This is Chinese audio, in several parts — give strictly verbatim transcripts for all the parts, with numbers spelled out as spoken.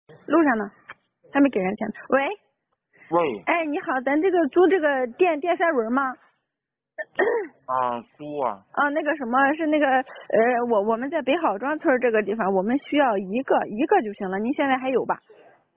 路上呢，还没给人钱。喂， 喂， 哎，你好，咱这个租这个电电三轮吗？ 啊，租啊， 啊，那个什么是那个呃，我我们在北好庄村这个地方，我们需要一个一个就行了。您现在还有吧？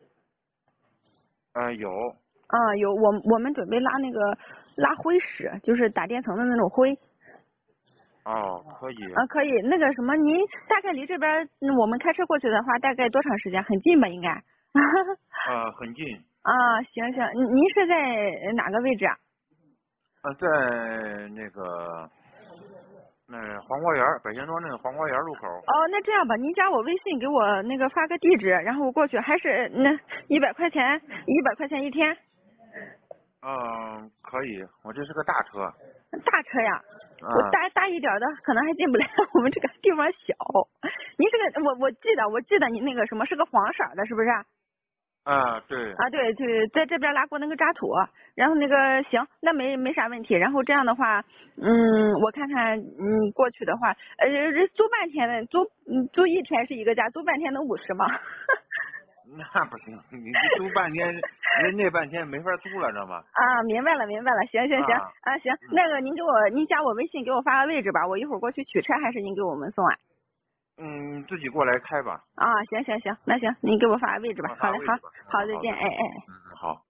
呃，有， 啊，有，我我们准备拉那个拉灰石，就是打电层的那种灰。 哦，可以， 啊，可以。那个什么，您大概离这边嗯我们开车过去的话，大概多长时间？很近吧，应该。 呃，很近， 啊，行行，您您是在哪个位置啊？ 呃，在那个那黄花园北仙庄那个黄花园路口。 哦，那这样吧，您加我微信，给我那个发个地址，然后我过去，还是那一百块钱，一百块钱一天。 嗯，可以，我这是个大车。 大车呀，我嗯， 大大一点的可能还进不来，我们这个地方小。您是个，我我记得我记得你那个什么是个黄色的，是不是？ 啊，对， 啊，对对，在这边拉过那个渣土，然后那个行，那没没啥问题。然后这样的话，嗯，我看看，嗯，过去的话，呃，租半天的，租嗯租一天是一个价，租半天能五十吗？ 那不行，你这租半天，人那半天没法租了，知道吗？ 啊，明白了明白了，行行行， 啊， 啊行， 嗯那个您给我您加我微信，给我发个位置吧，我一会儿过去取车，还是您给我们送啊？ 嗯，自己过来开吧， 啊，行行行，那行，您给我发个位置吧。 我好嘞，好， 发位置吧。嗯， 好，再好的， 见，哎哎。 嗯，好。